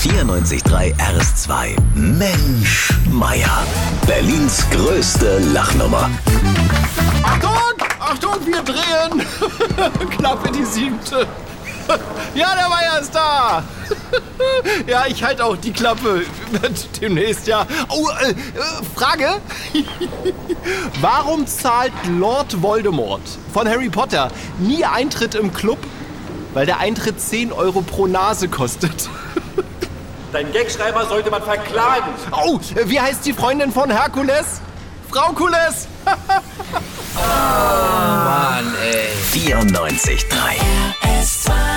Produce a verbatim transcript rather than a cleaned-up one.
vierundneunzig Komma drei R S zwei. Mensch, Meier. Berlins größte Lachnummer. Achtung! Achtung, wir drehen! Klappe die siebte. Ja, der Meier ist da! Ja, ich halte auch die Klappe. Demnächst, ja. Oh, äh, Frage? Warum zahlt Lord Voldemort von Harry Potter nie Eintritt im Club? Weil der Eintritt zehn Euro pro Nase kostet. Dein Gagschreiber sollte man verklagen. Oh, wie heißt die Freundin von Herkules? Frau Kules! Mann, ey. vierundneunzig Komma drei. R S zwei